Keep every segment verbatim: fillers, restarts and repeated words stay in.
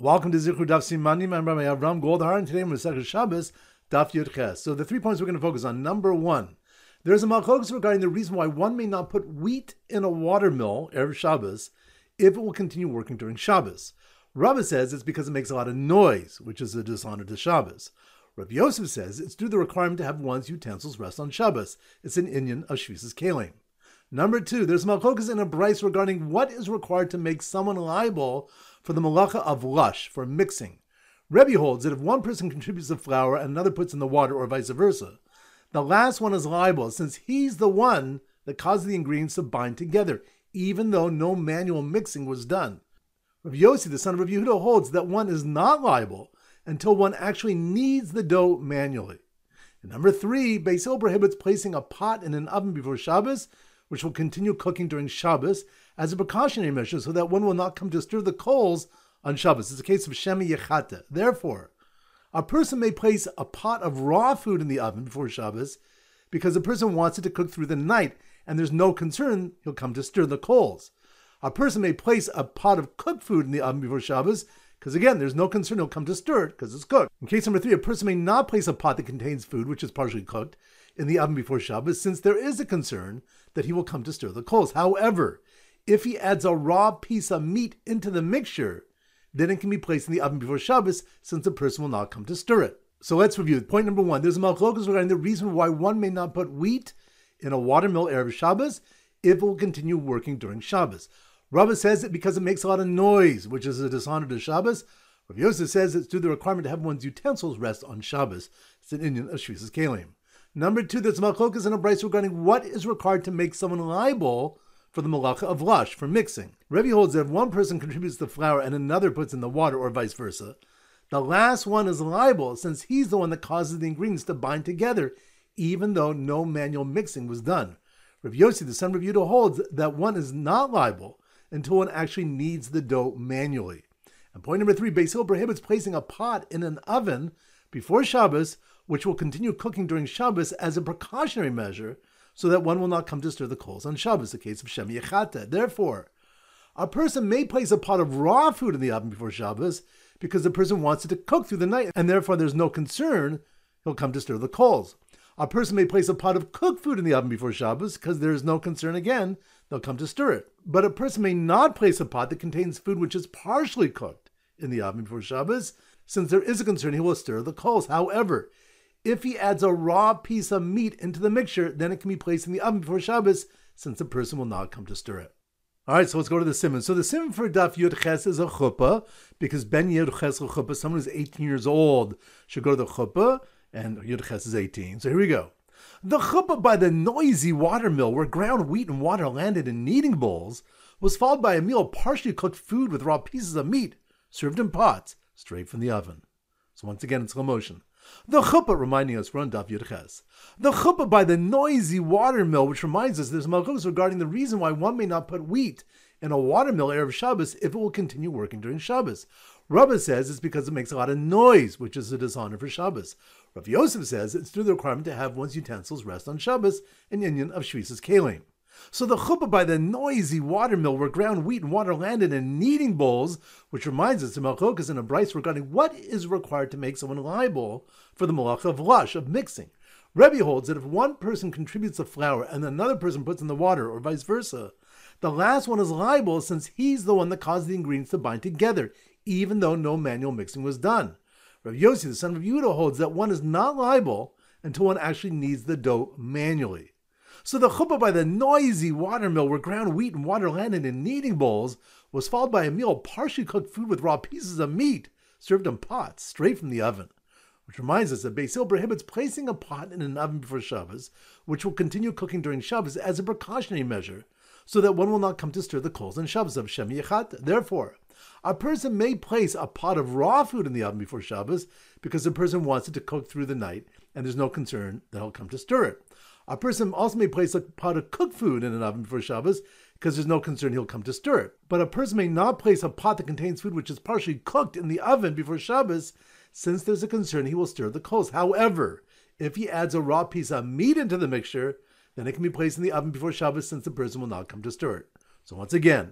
Welcome to Zichru Daf Simanim. I'm Rabbi Avram Goldhar, and today we're Masechah Shabbos Daf Yud Ches. So the three points we're going to focus on. Number one, there is a machlokes regarding the reason why one may not put wheat in a water mill erev Shabbos if it will continue working during Shabbos. Rabbi says it's because it makes a lot of noise, which is a dishonor to Shabbos. Rabbi Yosef says it's due to the requirement to have one's utensils rest on Shabbos. It's an inyan of Shvisas Kalim. Number two, there's machlokes in a brayso regarding what is required to make someone liable for the malacha of lush, for mixing. Rebbe holds that if one person contributes the flour and another puts in the water, or vice versa, the last one is liable since he's the one that caused the ingredients to bind together, even though no manual mixing was done. Rabbi Yossi, the son of Rabbi Yehuda, holds that one is not liable until one actually kneads the dough manually. And number three, Beis Hillel prohibits placing a pot in an oven before Shabbos, which will continue cooking during Shabbos, as a precautionary measure so that one will not come to stir the coals on Shabbos. It's a case of Shemi Yechata. Therefore, a person may place a pot of raw food in the oven before Shabbos because the person wants it to cook through the night, and there's no concern he'll come to stir the coals. A person may place a pot of cooked food in the oven before Shabbos because, again, there's no concern he'll come to stir it because it's cooked. In case number three, a person may not place a pot that contains food, which is partially cooked, in the oven before Shabbos, since there is a concern that he will come to stir the coals. However, if he adds a raw piece of meat into the mixture, then it can be placed in the oven before Shabbos, since the person will not come to stir it. So let's review. Point number one, there's a machlokes regarding the reason why one may not put wheat in a water mill erev Shabbos if it will continue working during Shabbos. Rabbi says it because it makes a lot of noise, which is a dishonor to Shabbos. Rabbi Yosef says it's due to the requirement to have one's utensils rest on Shabbos. It's an inyan of Shvisas Kalim. Number two, there's machlokes in a brayso regarding what is required to make someone liable for the malacha of lush, for mixing. Rebbe holds that if one person contributes the flour and another puts in the water, or vice versa, the last one is liable since he's the one that causes the ingredients to bind together, even though no manual mixing was done. Rabbi Yossi, the son of Yehuda, holds that one is not liable until one actually kneads the dough manually. And point number three, Beis Hillel prohibits placing a pot in an oven before Shabbos, which will continue cooking during Shabbos as a precautionary measure, so that one will not come to stir the coals on Shabbos, a case of Shemi Yechata. Therefore, a person may place a pot of raw food in the oven before Shabbos because the person wants it to cook through the night, and therefore there's no concern he'll come to stir the coals. A person may place a pot of cooked food in the oven before Shabbos because there is no concern, again, they'll come to stir it. But a person may not place a pot that contains food which is partially cooked in the oven before Shabbos, since there is a concern he will stir the coals. However, if he adds a raw piece of meat into the mixture, then it can be placed in the oven before Shabbos, since the person will not come to stir it. All right, so let's go to the simon. So the simon for Daf Yud Ches is a chuppah, because Ben Yud Ches chuppah, someone who's eighteen years old should go to the chuppah, and Yud Ches is eighteen. So here we go. The chuppah by the noisy water mill, where ground wheat and water landed in kneading bowls, was followed by a meal of partially cooked food with raw pieces of meat, served in pots, straight from the oven. So once again, in slow motion. The chuppah, reminding us, we're on Daf Yud Ches. The chuppah by the noisy water mill, which reminds us there's machlokes regarding the reason why one may not put wheat in a water mill erev Shabbos if it will continue working during Shabbos. Rabbi says it's because it makes a lot of noise, which is a dishonor for Shabbos. Rav Yosef says it's through the requirement to have one's utensils rest on Shabbos, an inyan of Shvisas Kalim. So the chuppah by the noisy water mill, where ground wheat and water landed in kneading bowls, which reminds us of machlokes in a brayso regarding what is required to make someone liable for the malacha of lush, of mixing. Rebbe holds that if one person contributes the flour and another person puts in the water, or vice versa, the last one is liable since he's the one that caused the ingredients to bind together, even though no manual mixing was done. Rav Yossi, the son of Yehuda, holds that one is not liable until one actually kneads the dough manually. So the chuppah by the noisy water mill, where ground wheat and water landed in kneading bowls, was followed by a meal of partially cooked food with raw pieces of meat, served in pots, straight from the oven. Which reminds us that Beis Hillel prohibits placing a pot in an oven before Shabbos, which will continue cooking during Shabbos as a precautionary measure, so that one will not come to stir the coals on Shabbos of Shemi Yechata. Therefore, a person may place a pot of raw food in the oven before Shabbos because the person wants it to cook through the night, and there's no concern that he'll come to stir it. A person also may place a pot of cooked food in an oven before Shabbos because there's no concern he'll come to stir it. But a person may not place a pot that contains food which is partially cooked in the oven before Shabbos, since there's a concern he will stir the coals. However, if he adds a raw piece of meat into the mixture, then it can be placed in the oven before Shabbos, since the person will not come to stir it. So once again,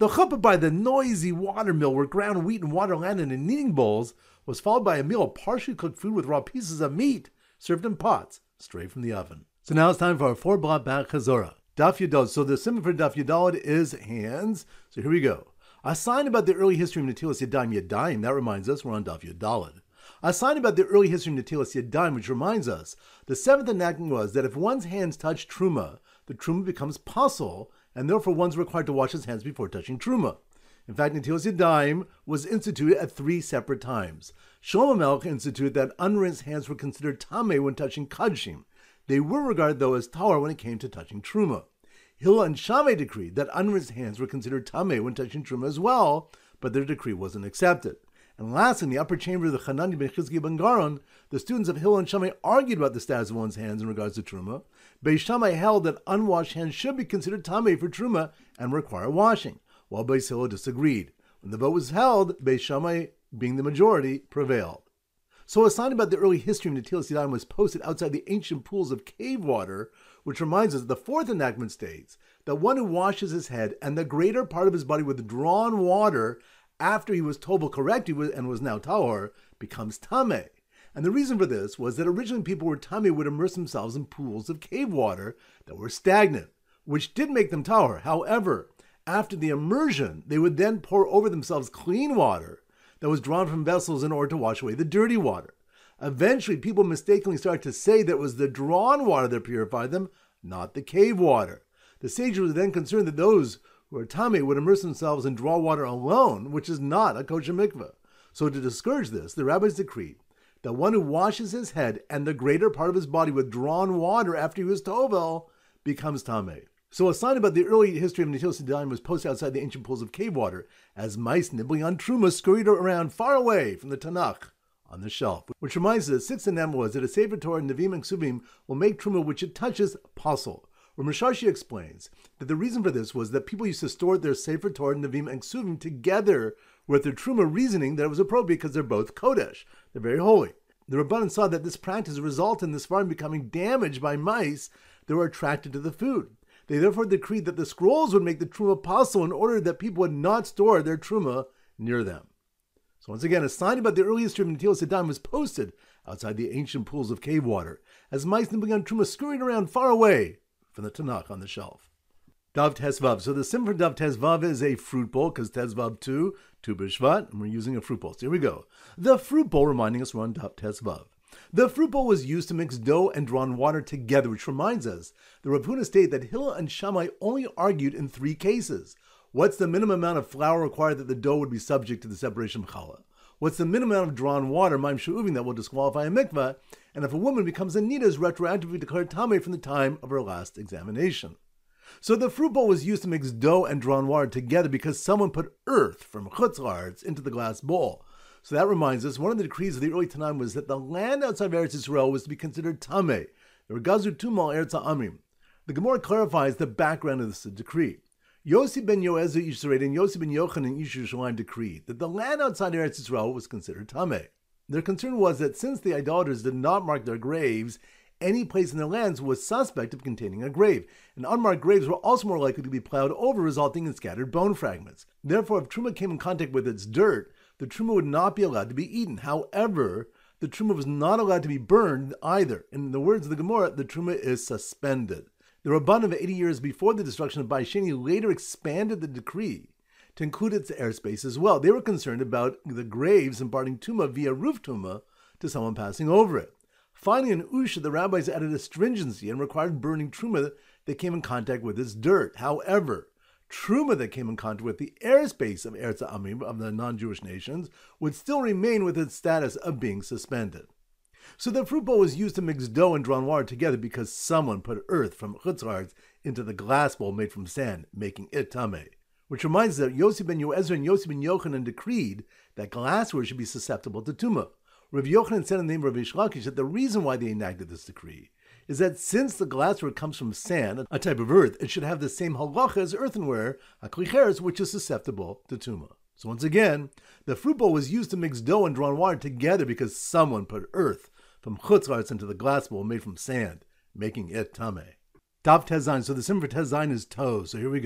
The chuppah by the noisy water mill where ground wheat and water landed in kneading bowls was followed by a meal of partially cooked food with raw pieces of meat served in pots straight from the oven. So now it's time for our four block back chazorah. Daf Yudalad. So the symbol for Daf Yudalad is hands. So here we go. A sign about the early history of Netilas Yadayim Yadayim. That reminds us we're on Daf Yudalad. A sign about the early history of Netilas Yadayim, which reminds us the seventh enactment was that if one's hands touch truma, the truma becomes pasul, and therefore one's required to wash his hands before touching truma. In fact, Netilas Yadayim was instituted at three separate times. Shlomo Melech instituted that unrinsed hands were considered tameh when touching kadshim. They were regarded, though, as tahor when it came to touching truma. Hillel and Shammai decreed that unrinsed hands were considered tameh when touching truma as well, but their decree wasn't accepted. And last, in the upper chamber of the Hanani ben Chizkiah ben Garon, the students of Hillel and Shammai argued about the status of one's hands in regards to truma. Beis Shammai held that unwashed hands should be considered tameh for truma and require washing, while Beis Hillel disagreed. When the vote was held, Beis Shammai, being the majority, prevailed. So a sign about the early history of Netilas Yadayim was posted outside the ancient pools of cave water, which reminds us that the fourth enactment states that one who washes his head and the greater part of his body with drawn water after he was tovel correctly and was now tahor, becomes tameh. And the reason for this was that originally people were tameh would immerse themselves in pools of cave water that were stagnant, which did make them tahor. However, after the immersion, they would then pour over themselves clean water that was drawn from vessels in order to wash away the dirty water. Eventually, people mistakenly started to say that it was the drawn water that purified them, not the cave water. The sages were then concerned that those who are tameh would immerse themselves in draw water alone, which is not a kosher mikveh. So to discourage this, the rabbis decreed that one who washes his head and the greater part of his body with drawn water after he was tovel becomes tameh. So a sign about the early history of Netilas Yadayim was posted outside the ancient pools of cave water as mice nibbling on truma scurried around far away from the Tanakh on the shelf. Which reminds us that the sixth enactment was that a Sefer Torah, Nevi'im, and Ksuvim will make truma which it touches pasul. Where Mishashi explains that the reason for this was that people used to store their Sefer Torah, Nevi'im, and Ksuvim together with their truma, reasoning that it was appropriate because they're both kodesh. They're very holy. The Rabbanan saw that this practice resulted in the Sfarim becoming damaged by mice that were attracted to the food. They therefore decreed that the scrolls would make the truma pasul in order that people would not store their truma near them. So once again, a sign about the early history of Netilas Yadayim was posted outside the ancient pools of cave water as mice nibbling on truma scurried around far away from the Tanakh on the shelf. Dav Tesvav. So the symbol for Dav Tesvav is a fruit bowl, because Tesvav two, Tu B'Shvat, and we're using a fruit bowl. So here we go. The fruit bowl, reminding us we're on Dav Tesvav. The fruit bowl was used to mix dough and drawn water together, which reminds us the Rav Huna stated that Hillel and Shammai only argued in three cases. What's the minimum amount of flour required that the dough would be subject to the separation of challah? What's the minimum amount of drawn water, maim she'uvin, that will disqualify a mikvah? And if a woman becomes a nida, is retroactively declared tameh from the time of her last examination. So the fruit bowl was used to mix dough and drawn water together because someone put earth from chutz la'aretz into the glass bowl. So that reminds us, one of the decrees of the early Tanaim was that the land outside of Eretz Yisrael was to be considered tameh. There were gazu tumal eretz ha'amim. The Gemara clarifies the background of this decree. Yossi ben Yoezer Yisrael and Yossi ben Yochanan Ish Yerushalayim decreed that the land outside Eretz Yisrael was considered tameh. Their concern was that since the idolaters did not mark their graves, any place in their lands was suspect of containing a grave, and unmarked graves were also more likely to be plowed over, resulting in scattered bone fragments. Therefore, if truma came in contact with its dirt, the truma would not be allowed to be eaten. However, the truma was not allowed to be burned either. In the words of the Gemara, the truma is suspended. The Rabban of eighty years before the destruction of Bais Sheni later expanded the decree to include its airspace as well. They were concerned about the graves imparting tuma via roof tuma to someone passing over it. Finally, in Usha, the rabbis added a stringency and required burning truma that came in contact with its dirt. However, truma that came in contact with the airspace of Eretz Amim, of the non-Jewish nations, would still remain with its status of being suspended. So the fruit bowl was used to mix dough and drawn water together because someone put earth from chutz la'aretz into the glass bowl made from sand, making it tameh. Which reminds us that Yossi ben Yoezer and Yossi ben Yochanan decreed that glassware should be susceptible to tumah. Rav Yochanan said in the name of Rav Ish Lakish that the reason why they enacted this decree is that since the glassware comes from sand, a type of earth, it should have the same halacha as earthenware, a klicheres, which is susceptible to tumah. So once again, the fruit bowl was used to mix dough and drawn water together because someone put earth from chutz la'aretz into the glass bowl made from sand, making it tameh. Dav Tezayin. So the symbol for Tezayin is toe. So here we go.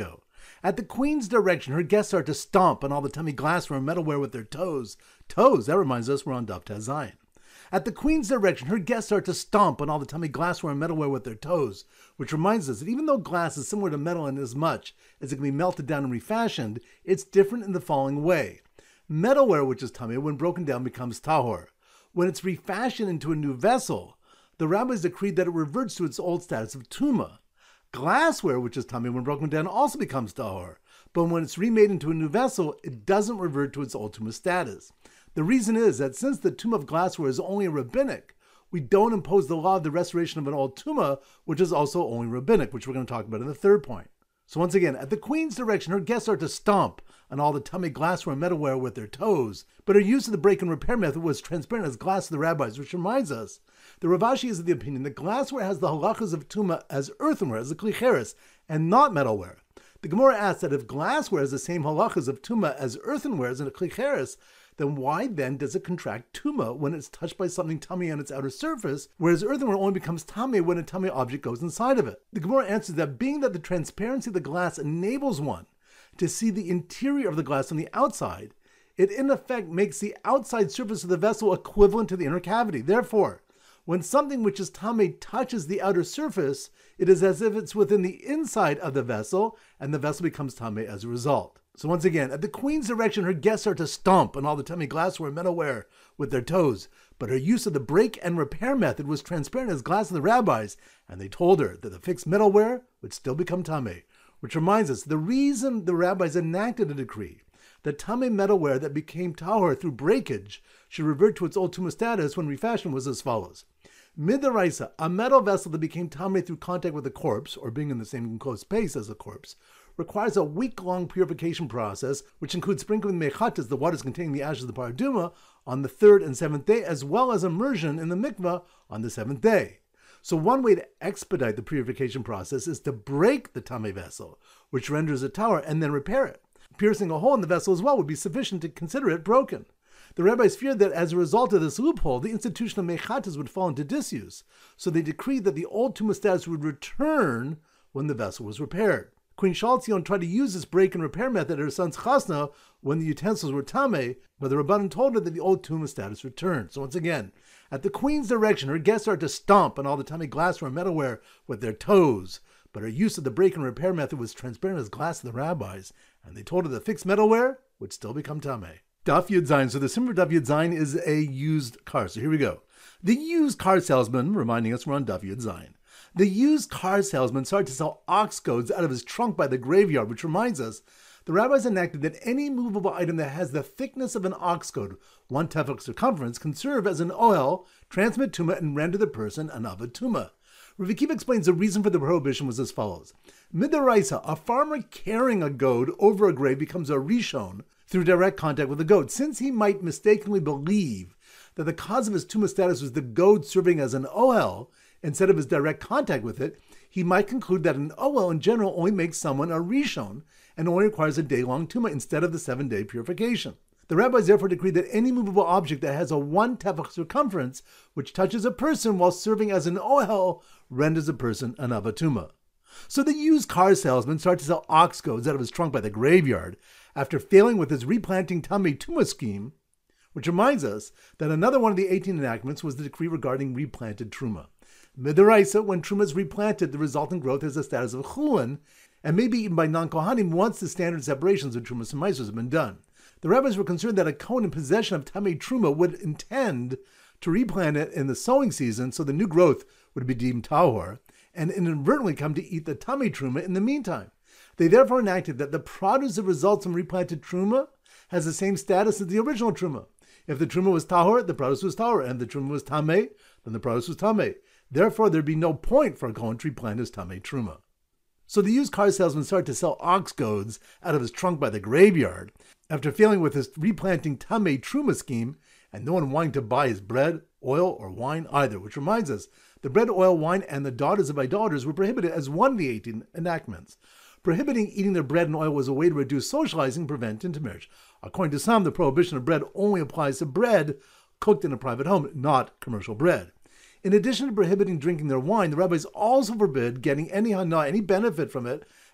At the queen's direction, her guests are to stomp on all the tummy glassware and metalware with their toes. Toes, that reminds us we're on Daf Tez Zayin. At the queen's direction, her guests are to stomp on all the tummy glassware and metalware with their toes, which reminds us that even though glass is similar to metal in as much as it can be melted down and refashioned, it's different in the following way. Metalware, which is tummy, when broken down becomes tahor. When it's refashioned into a new vessel, the rabbis decreed that it reverts to its old status of tuma. Glassware, which is tummy, when broken down, also becomes tahor, but when it's remade into a new vessel, it doesn't revert to its old tuma status. The reason is that since the tuma of glassware is only rabbinic, we don't impose the law of the restoration of an old tuma, which is also only rabbinic, which we're going to talk about in the third point. So once again, at the queen's direction, her guests are to stomp on all the tummy glassware and metalware with their toes, but her use of the break and repair method was transparent as glass to the rabbis, which reminds us, the Rav Ashi is of the opinion that glassware has the halachas of tuma as earthenware, as a klicheres, and not metalware. The Gemara asks that if glassware has the same halachas of tuma as earthenware as in a klicheres, then why then does it contract tuma when it's touched by something tummy on its outer surface, whereas earthenware only becomes tummy when a tummy object goes inside of it? The Gemara answers that being that the transparency of the glass enables one to see the interior of the glass on the outside, it in effect makes the outside surface of the vessel equivalent to the inner cavity. Therefore, when something which is tummy touches the outer surface, it is as if it's within the inside of the vessel, and the vessel becomes tummy as a result. So once again, at the queen's direction, her guests are to stomp on all the tummy glassware and metalware with their toes, but her use of the break and repair method was transparent as glass to the rabbis, and they told her that the fixed metalware would still become tummy. Which reminds us, the reason the rabbis enacted a decree that tummy metalware that became tahor through breakage should revert to its old tuma status when refashioned was as follows. Midaraisa, a metal vessel that became tummy through contact with a corpse, or being in the same enclosed space as a corpse, requires a week-long purification process, which includes sprinkling mechatas, the waters containing the ashes of the paraduma, on the third and seventh day, as well as immersion in the mikvah on the seventh day. So one way to expedite the purification process is to break the tummy vessel, which renders it tahor, and then repair it. Piercing a hole in the vessel as well would be sufficient to consider it broken. The rabbis feared that as a result of this loophole, the institution of mechatas would fall into disuse, so they decreed that the old tuma status would return when the vessel was repaired. Queen Shaltzion tried to use this break and repair method at her son's chasna when the utensils were tameh, but the Rabbanan told her that the old tuma status returned. So once again, at the queen's direction, her guests are to stomp on all the tummy glassware and metalware with their toes, but her use of the break and repair method was transparent as glass to the rabbis, and they told her the fixed metalware would still become tameh. Daf Yud Zayin. So the symbol for Daf Yud Zayin is a used car. So here we go. The used car salesman, reminding us we're on Daf Yud Zayin. The used car salesman started to sell ox goads out of his trunk by the graveyard, which reminds us, the rabbis enacted that any movable item that has the thickness of an ox goad, one tefach circumference, can serve as an oil, transmit tuma, and render the person an avad tuma. Rav Akiva explains the reason for the prohibition was as follows. Midaraisa, a farmer carrying a goad over a grave becomes a rishon through direct contact with the goad, since he might mistakenly believe that the cause of his tuma status was the goad serving as an oel, instead of his direct contact with it, he might conclude that an oel in general only makes someone a rishon and only requires a day-long tuma instead of the seven-day purification. The rabbis therefore decreed that any movable object that has a one tefach circumference, which touches a person while serving as an oel, renders a person an avad tuma. So the used car salesman started to sell ox goads out of his trunk by the graveyard after failing with his replanting tummy tuma scheme, which reminds us that another one of the eighteen enactments was the decree regarding replanted truma. Midaraisa, when truma is replanted, the resultant growth has the status of chulin and may be eaten by non-kohanim once the standard separations of trumas and maasros have been done. The rabbis were concerned that a kohen in possession of tamei truma would intend to replant it in the sowing season, so the new growth would be deemed tahor, and inadvertently come to eat the tamei truma in the meantime. They therefore enacted that the produce that results from replanted truma has the same status as the original truma. If the truma was tahor, the produce was tahor, and if the truma was tamei, then the produce was tamei. Therefore, there'd be no point for a kohen to replant his tamei truma. So the used car salesman started to sell ox goads out of his trunk by the graveyard after failing with his replanting tamei truma scheme, and no one wanting to buy his bread, oil, or wine either, which reminds us, the bread, oil, wine, and the daughters of idolaters were prohibited as one of the eighteen enactments. Prohibiting eating their bread and oil was a way to reduce socializing and prevent intermarriage. According to some, the prohibition of bread only applies to bread cooked in a private home, not commercial bread. In addition to prohibiting drinking their wine, the rabbis also forbid getting any hana, any benefit from it,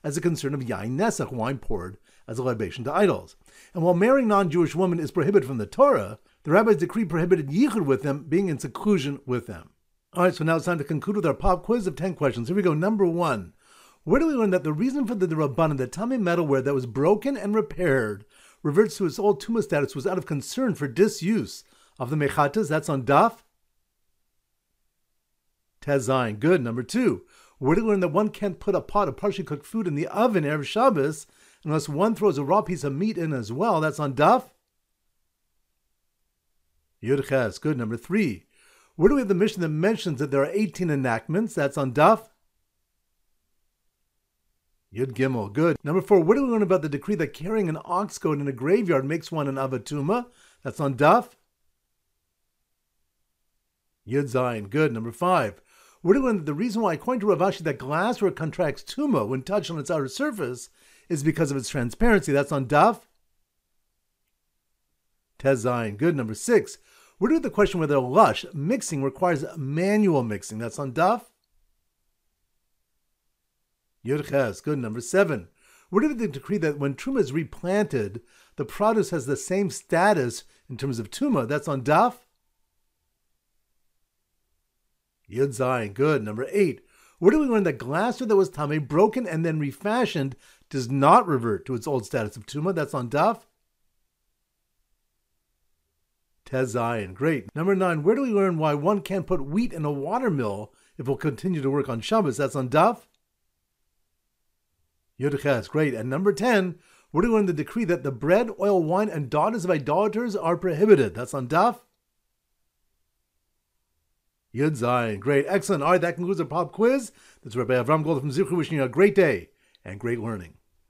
as a concern of yain nesach, wine poured as a libation to idols. And while marrying non-Jewish women is prohibited from the Torah, the rabbi's decree prohibited yichud with them, being in seclusion with them. All right, so now it's time to conclude with our pop quiz of ten questions. Here we go. Number one. Where do we learn that the reason for the Rabbanan that tamei metalware that was broken and repaired reverts to its old tumah status was out of concern for disuse of the mechatas? That's on Daf Tezayin. Good. Number two. Where do we learn that one can't put a pot of partially cooked food in the oven erev Shabbos unless one throws a raw piece of meat in as well? That's on Daf Yud Ches. Good. Number three. Where do we have the mission that mentions that there are eighteen enactments? That's on Daf Yud Gimel. Good. Number four. Where do we learn about the decree that carrying an ox goad in a graveyard makes one an avatuma? That's on Daf Yud Zayin. Good. Number five. Where do we learn that the reason why, according to Rav Ashi, that glassware contracts tuma when touched on its outer surface is because of its transparency? That's on Daf Tezayin. Good. Number six. Where do we have the question whether lush mixing requires manual mixing? That's on Daf Yud Ches. Good. Number seven. Where do we have the decree that when truma is replanted, the produce has the same status in terms of tuma? That's on Daf Yud Zayin. Good. Number eight. Where do we learn that glassware that was tamei, broken and then refashioned, does not revert to its old status of tuma? That's on Daf Tezayin. Great. Number nine. Where do we learn why one can't put wheat in a water mill if we'll continue to work on Shabbos? That's on Daf Yud Ches. Great. And number ten. Where do we learn the decree that the bread, oil, wine, and daughters of idolaters are prohibited? That's on Daf Yud Zayin. Great. Excellent. All right, that concludes our pop quiz. This is Rabbi Avram Goldman from Zichu wishing you a great day and great learning.